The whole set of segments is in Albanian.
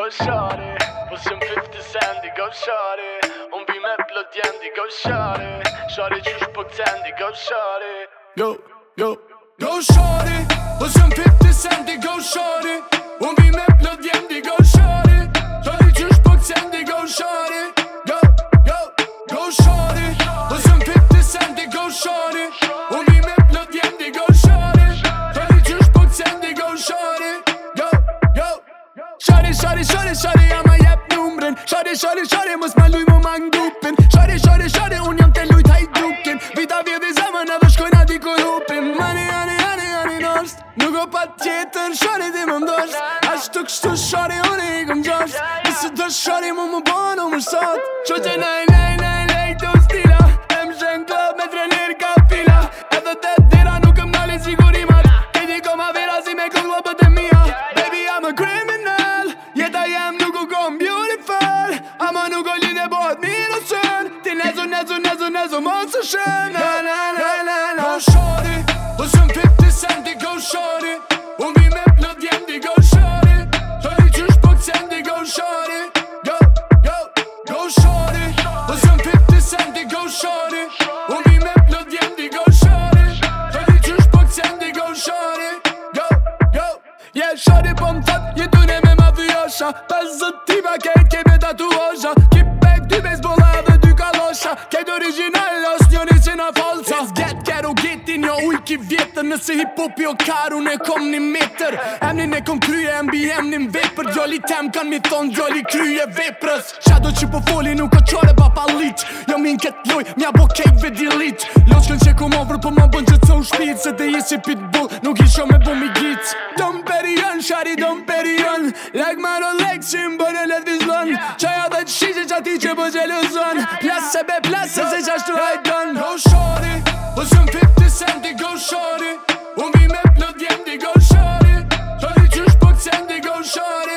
go shawty. Och som 50 Cent, det go shawty. Om vi med blod igen, det go shawty. Shawty tjurs på tänd, det go shawty. Go shawty. Och som 50 Cent, det go shawty. Om vi med blod igen, det go shawty. Shawty tjurs på tänd, det go shawty. Go shawty. Och som 50 Cent, det go shawty. Om vi med blod igen, det go shawty. Shawty tjurs på tänd, det go shawty. Shawty, ama jep numren. Shawty, muss man lui man gruppen. Shawty, uniam te lui tai duken. Vita via de zaman na shkojna di korupin. Mani, nost. Nuk o pa tjetër, shawty ti më mdosht. Ashtu kështu shawty, unë I kom gjosht. Nëse do shawty mu bon u më sot. Qoqe nej, të stila. Em shen klub me trener ka fila. Edhe te dira nuk më nalin sigurimat. Kejti koma vera si me këllë bët e mia. Baby, I'm a criminal. Jeta jem nuk u kom beautiful. Ama nuk o lidhe bot mirë sën. Ti nezu mos së shën. Go shawty. Och som 50 Cent, det go shawty. Och vi med blod jem, det go shawty. Shawty tjurs på tänd, det go shawty. Go shawty. Och som 50 Cent, det go shawty. Och vi med blod jem, det go shawty. Shawty tjurs på tänd, det go shawty. Yeah, shawty po m'that, jetune me mafiosa. Pozitiva ke me tatuosha. Keep back, dy baseballa dhe dy kalosha. Kejt original, os njëri që na falsa. Let's get getin, jo ujki vjetër. Nëse hip-hop jo karun e kom një meter. Emnin e kom kryje, mbi emnin vepër. Gjalli tem kan mi thon, gjalli kryje veprës. Shado që po foli nuk o qore pa palit. Jo min ket loj, mja bo kejtve dilit. Loçkën që kom over, po ma bën që të u shpit. Se te jesi pitbull, nuk isho me bo mi git. Dom perion, shari dom perion. Like my Rolex, që më bënë let vizlon. Qaja dhe të shishe që ati që po gjeluzon. Plase be plase, se qashtu hajton. Go shawty. Och som 50 Cent, det go shawty. Om vi med blod jem, det go shawty. Shawty tjurs på tänd, det go shawty.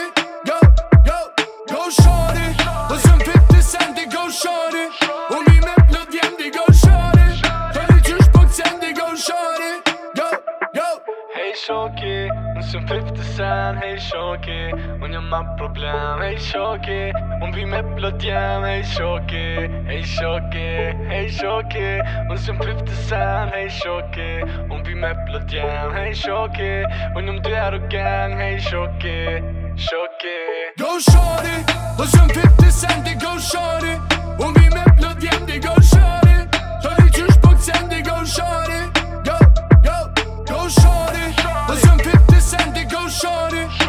Go shawty. Och som 50 Cent, det go shawty. Om vi med blod jem, det go shawty. Shawty tjurs på tänd, det go shawty. Hey Shoki, unë som 50 Cent, hey Shoki. Unë jam ma problem, hey Shoki. Unë vi me blod jem, hey Shoki. Hey Shoki. Unë som 50 Cent, hey Shoki. Unë vi me blod jem, hey Shoki. Unë jam djerë u gang, hey Shoki. Go shawty. Och som 50 Cent, det go shawty. Om vi med blod jem, det go shawty. Shawty tjurs på tänd, det go shawty. Go shawty. Och som 50 Cent, det go shawty.